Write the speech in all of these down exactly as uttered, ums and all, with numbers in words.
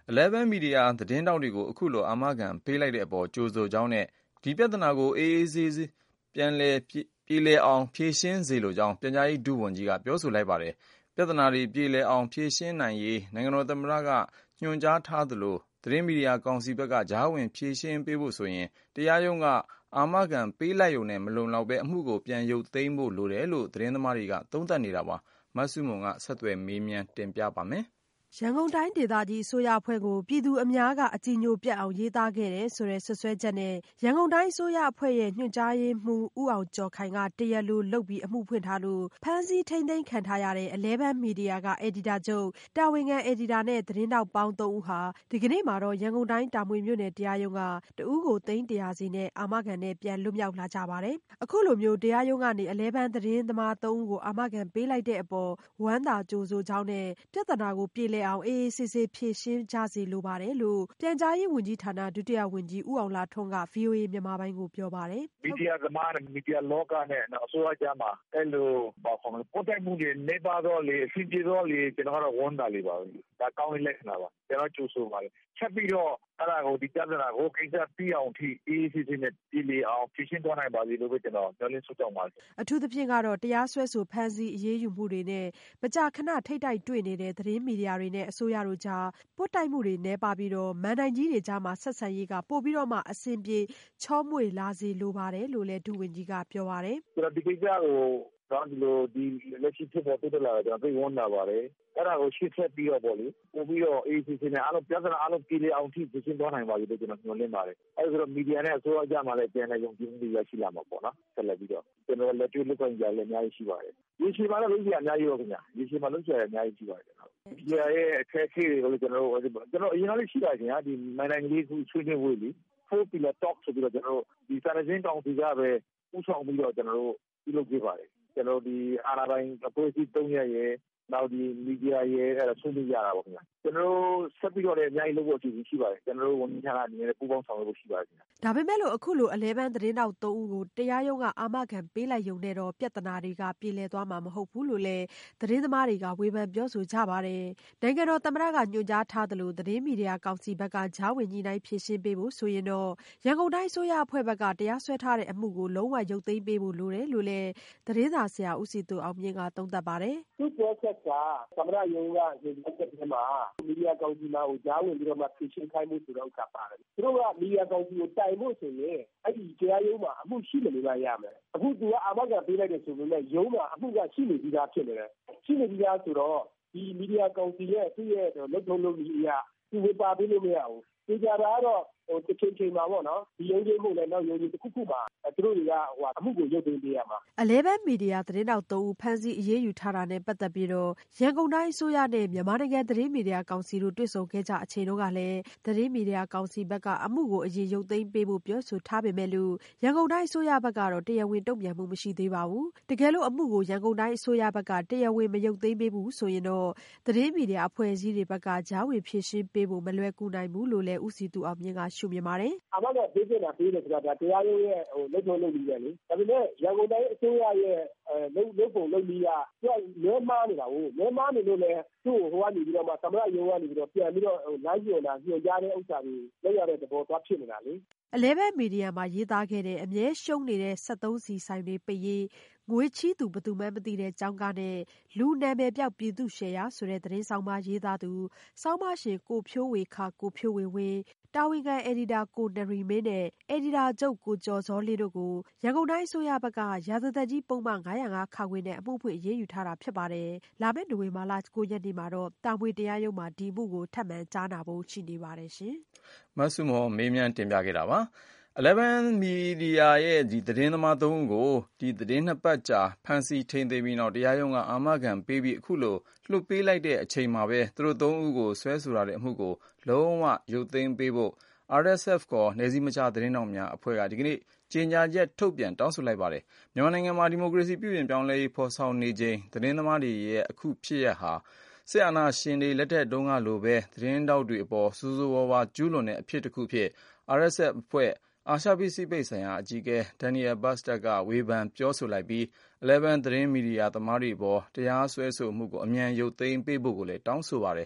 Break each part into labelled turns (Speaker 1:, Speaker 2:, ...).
Speaker 1: Eleven Media သတင်းတောက်တွေကိုအခုလိုအာမခံပေးလိုက်တဲ့အပေါ်ကြိုဆိုကြောင်းနဲ့ဒီပြဿနာကိုအေးအေးဆေးဆေးပြန်လည်ပြေလည်အောင်ဖြေရှင်းစေလိုကြောင်းပြန်ကြားရေးဒုဝန်ကြီးကပြောဆိုလိုက်ပါတယ်။ပြဿနာတွေပြေလည်အောင်ဖြေရှင်းနိုင်ရေးနိုင်ငံတော်သမ္မတကညွှန်ကြားထားသလိုသတင်းမီဒီယာကောင်စီဘက်ကကြားဝင်ဖြေရှင်းပေးဖို့ဆိုရင်တရားရုံးကအာမခံပေးလိုက်ရုံနဲ့မလုံလောက်ပဲအမှုကိုပြန်ရုပ်သိမ်းဖို့လိုတယ်လို့သတင်းသမားတွေကသုံးသပ်နေတာပါ။မဆုမွန်ကဆက်သွယ်မေးမြန်းတင်ပြပါမယ်။
Speaker 2: ရန်ကုန်တိုင်းဒေသကြီးအစိုးရအဖွဲ့ကိုပြည်သူအများကအကြည်ညိုပျက်အောင်ရေးသားခဲ့တယ်ဆိုတဲ့စွပ်စွဲချက်နဲ့ရန်ကုန်တိုင်းအစိုးရအဖွဲ့ရဲ့ညွှန်ကြားရေးမှူးဦးအောင်ကျော်ခိုင်ကတရားလိုလုပ်ပြီးအမှုဖွင့်ထားလို့ဖမ်းဆီးထိန်းသိမ်းခံထားရတဲ့ Eleven Media ကအယ်ဒီတာချုပ်တာဝန်ခံအယ်ဒီတာနဲ့သတင်းတောက်ပေါင်းသုံးဦးဟာဒီကနေ့မှာတော့ရန်ကုန်တိုင်းတာမွေမြို့နယ်တရားရုံးကတဦးကိုသိန်းတရာစီနဲ့အာမခံနဲ့ပြန်လွတ်မြောက်လာကြပါတယ်။အခုလိုမျိုးတရားရုံးကနေ Eleven သတင်းသမားသုံးဦးကိုအာမခံပေးလိုက်တဲ့အပေါ်ဝမ်းသာကြိုဆိုကြောင်းနဲ့ပြဿနာကိုပြေလည်အောင်အေးအေးဆေးဆေးဖြေရှင်းကြစေလိုပါတယ်လို့ပြန်ကြားရေးဝန်ကြီးဌာနဒုတိယဝန်ကြီးဦးအောင်လှထွန်းက ဗွီအိုအေမြန်မာပိုင်းကိုပြောပါတယ်
Speaker 3: ။မီဒီယာသမားနဲ့မီဒီယာလောကနဲ့အစိုးရကြားမှာအဲ့လိုပေါ့ခေါ်လို့ပေါ်တိုက်မှုတွေနေပါတော့လေအဖြစ်ပြတော့လေကျွန်တော်ကတော့ဝန်တာလေးပါပဲ။ဒါကောင်းတဲ့လက္ခဏာပါ။ကျွန်တော်ကြိုဆိုပါတယ်။ချက်ပြီးတော့အဲ့ဒါကိုဒီပြဿနာကိုကိစ္စပြီးအောင်ထိအေးအေးဆေးဆေးနဲ့ပြည်လည်အောင်ဖြေရှင်းသွားနိုင်ပါစေလို့ပဲကျွန်တော်ပြောလင်းဆုတောင်းပါတယ်
Speaker 2: ။အထူးသဖြင့်ကတော့တရားစွဲဆိုဖမ်းဆီးအရေးယူမှုတွေနဲ့မကြာခဏထိတ်တိုက်တွေ့နေတဲ့သတင်းမီဒီယာတွေနဲ့အစိုးရတို့ကြားပွတ်တိုက်မှုတွေနဲပါပြီးတော့မန်တိုင်ကြီးတွေကြားမှာဆက်ဆံရေးကပို့ပြီးတော့မှအဆင်ပြေချောမွေလာစေလိုပါတယ်လို့လည်းဒုဝန်ကြီးကပြောပါတယ်
Speaker 3: ။ကျွန်တော်ဒီကိစ္စကိုတော့ဒီလိုဒီလက်ရှိဖြစ်ပေါ်တွေ့လာတော့ကျွန်တော်သိဝန်တာပါတယ်။အဲ့ဒါကိုရှင်းဆက်ပြီးတော့ပေါ့လေပို့ပြီးတော့ အေးစီစီနဲ့အားလုံးပြဿနာအားလုံးပြည်လည်အောင်ထိရှင်းသွားနိုင်ပါလိမ့်လို့ကျွန်တော်ညွှန်လင်းပါတယ်။အဲ့ဒါဆိုတော့မီဒီယာနဲ့အစိုးရကြားမှာလည်းပြန်လည်ယုံကြည်မှုရရှိလာမှာပေါ့နော်။ဆက်လက်ပြီးတော့ကျွန်တော်လက်တွေ့လုပ်ကိုင်ကြလည်းအများကြီးရှိပါတယ်။ဒီချိန်မှာလည်းလုပ်ကြအများကြီးပါခင်ဗျာ။ဒီချိန်မှာလုပ်ကြအများကြီးရှိပါတယ်ကျွန်တော်။ဒီရဲ့အခက်အခဲတွေကိုကျွန်တော်တို့ကျွန်တော်အရင်ကလည်းရှိပါခင်ဗျာဒီမိုင်းတိုင်းလေးခုဆွေးနွေးဝေးလी four pillar talk ဆိုပြီးတော့ကျွန်တော်တို့ဒီစာရင်းကောင်စီကပဲဥဆောင်ပြီးတော့ကျွန်တော်တို့ပြုလုပ်ခဲ့ပါတယ်ကျွန်တော်ဒီအာဏာပိုင်အဖွဲ့အစည်းသုံးရပ်ရဲ့နောက်ဒီမီဒီယာရဲ့အဲ့ဒါဆွေးနွေးရတာပေါ့ခင်ဗျာကျွန်တော်တို့ဆက်ပြီးတော့လည်းအများကြီးလုပ်ဖို့အစီအစဉ်ရှိပါတယ်ကျွန်တော်တို့ဝန်ကြီးဌာနအနေနဲ့ပူးပေါင်းဆောင်ရွက်ဖို့ရှိပါတယ်ခင်ဗျာ
Speaker 2: ဒါပေမဲ့လို့အခုလို Eleven သတင်းတောက်သုံးဦးကိုတရားရုံးကအာမခံပေးလိုက်ရုံနဲ့တော့ပြဿနာတွေကပြေလည်သွားမှာမဟုတ်ဘူးလို့လည်းသတင်းသမားတွေကဝေဖန်ပြောဆိုကြပါတယ်နိုင်ငံတော်သမ္မတကညွှန်ကြားထားသလိုသတင်းမီဒီယာကောင်စီဘက်ကကြားဝင်ညှိနှိုင်းဖြေရှင်းပေးဖို့ဆိုရင်တော့ရန်ကုန်တိုင်းအစိုးရအဖွဲ့ဘက်ကတရားစွဲထားတဲ့အမှုကိုလုံးဝရုပ်သိမ်းပေးဖို့လိုတယ်လို့လည်းသတင်းစာဆရာဦးစီသူအောင်မြင့်ကသုံးသပ်ပါတယ်
Speaker 4: သူပြောချက်ကသမ္မတရုံးကဒီအချက်ထဲမှာမီဒီယာကောင်စီမှာကြားဝင်ပြီးတော့မှဖြေရှင်းခိုင်းမှုဆိုတော့ကပါတယ်သူတို့ကမီဒီယာကောင်စီကိုတိုင်ဖို့ဆိုရင်အဲ့ဒီတရားရုံးမှာအမှုရှိနေလို့ရမယ်အခုသူကအာမခံပေးလိုက်တယ်ဆိုပေမဲ့ရုံးမှာအမှုကရှိနေပြီးသားဖြစ်နေတယ်ရှိနေပြီးသားဆိုတော့ဒီမီဒီယာကောင်စီရဲ့သူ့ရဲ့လုပ်ထုံးလုပ်နည်းအရာသူဝေပါပေးလို့မရဘူးဒီကြတာကတော့ဟိုတစ်ချိန်ချိန်မှာပေါ့နော်ဒီရုံးကြီးမှုလည်းနောက်ရုံးကြီးတစ်ခုခုမှာသူတို့တွေကဟိုအမှုကိုရုပ်သိမ်းပေးရမှာ
Speaker 2: Eleven Media သတင်းတောက်သုံးဦးဖမ်းဆီးအရေးယူထားတာနဲ့ပတ်သက်ပြီးတော့ရန်ကုန်တိုင်းအစိုးရနဲ့မြန်မာနိုင်ငံသတင်းမီဒီယာကောင်စီတို့တွေ့ဆုံခဲ့ကြအချိန်တုန်းကလည်းသတင်းမီဒီယာကောင်စီဘက်ကအမှုကိုအရေးရုပ်သိမ်းပေးဖို့ပြောဆိုထားပေမဲ့လို့ရန်ကုန်တိုင်းအစိုးရဘက်ကတော့တရားဝင်တုံ့ပြန်မှုမရှိသေးပါဘူးတကယ်လို့အမှုကိုရန်ကုန်တိုင်းအစိုးရဘက်ကတရားဝင်မရုပ်သိမ်းပေးဘူးဆိုရင်တော့သတင်းမီဒီယာအဖွဲ့အစည်းတွေဘက်ကကြားဝင်ဖြေရှင်းပေးဖို့မလွယ်ကူနိုင်ဘူးလို့လည်းဦးစီသူအောင်မြင့်ကရှုမြင်ပါတယ်
Speaker 4: အာမခံပေးနေတာပေးတယ်ဆိုတာဒါတရားရုံးရဲ့ဟိုလုပ်ထုံးလုပ်နည်းပဲလေဒါပေမဲ့ရန်ကုန်တိုင်းအစိုးရရဲ့အဲလုပ်လုပ်ပုံလုပ်နည်းကသူကလဲမားနေတာကိုလဲမားနေလို့လည်းသူ့ဟိုကနေပြီးတော့မှသမ္မတရုံးကနေပြီးတော့ပြန်ပြီးတော့လမ်းညွှန်တာညွှန်ကြားတဲ့ဥစ္စာတွေလုပ်ရတဲ့သဘောသွားဖြစ်နေတာလေ
Speaker 2: Eleven Media မှာရေးသားခဲ့တဲ့အမြဲရှုံးနေတဲ့စက်သုံးဆီဆိုင်တွေပိတ်ရေးငွေချီးသူဘသူမှမသိတဲ့ကြောင်းကားနဲ့လူနာမည်ပြောက်ပြည်သူရှယ်ယာဆိုတဲ့သတင်းဆောင်မရေးသားသူစောင်းမရှင်ကိုဖြိုးဝေခကိုဖြိုးဝေဝင်းတာဝန်ခံအယ်ဒီတာကိုနရီမင်းနဲ့အယ်ဒီတာချုပ်ကိုကျော်စောလေးတို့ကိုရန်ကုန်တိုင်းအစိုးရဘက်ကရာဇသက်ကြီးပုံမှန်nine oh fiveခါခွေနဲ့အမှုဖွင့်အရေးယူထားတာဖြစ်ပါတယ်။လာမယ့်နိုဝင်ဘာလ၉ရက်နေ့မှာတော့တာမွေတရားရုံးမှာဒီမှုကိုထပ်မံကြားနာဖို့ရှိနေပါတယ်ရှင်
Speaker 1: ။မဆုမောမေးမြန်းတင်ပြခဲ့တာပါ။ Eleven Media ရဲ့ဒီသတင်းသမားသုံးဦးကိုဒီသတင်းနှစ်ပတ်ကြာဖမ်းဆီးထိန်းသိမ်းပြီးနောက်တရားရုံးကအာမခံပေးပြီးအခုလိုလွှတ်ပေးလိုက်တဲ့အချိန်မှာပဲသူတို့သုံးဦးကိုဆွဲဆိုထားတဲ့အမှုကိုလုံးဝရုပ်သိမ်းပေးဖို့ R S F ခေါ်နယ်စည်းမခြားသတင်းတောက်များအဖွဲ့ကဒီကနေ့ကြေညာချက်ထုတ်ပြန်တောင်းဆိုလိုက်ပါတယ်။မြန်မာနိုင်ငံမှာဒီမိုကရေစီပြုပြင်ပြောင်းလဲရေးဖော်ဆောင်နေချိန်သတင်းသမားတွေရဲ့အခုဖြစ်ရပ်ဟာစစ်အာဏာရှင်တွေလက်ထက်တုန်းကလိုပဲသတင်းတောက်တွေအပေါ်စူးစူးဝါးဝါကျူးလွန်တဲ့အဖြစ်တစ်ခုဖြစ် R S F အဖွဲ့အာရှပစိဖိတ်ဆိုင်ရာအကြီးအကဲ Daniel Bastard ကဝေဖန်ပြောဆိုလိုက်ပြီး Eleven သတင်းမီဒီယာသမားတွေအပေါ်တရားစွဲဆိုမှုကိုအမြန်ရုပ်သိမ်းပေးဖို့ကိုလည်းတောင်းဆိုပါတယ်။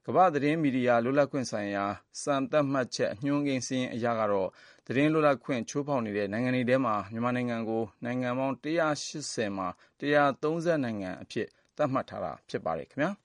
Speaker 1: ကမ္ဘာ့သတင်းမီဒီယာလွတ်လပ်ခွင့်ဆိုင်ရာစံသတ်မှတ်ချက်ညွှန်းကိန်းစာရင်းအရကတော့သတင်းလွတ်လပ်ခွင့်ချိုးဖောက်နေတဲ့နိုင်ငံတွေထဲမှာမြန်မာနိုင်ငံကိုနိုင်ငံပေါင်း၁၈၀မှာ၁၃၀နိုင်ငံအဖြစ်သတ်မှတ်ထားတာဖြစ်ပါတယ်ခင်ဗျာ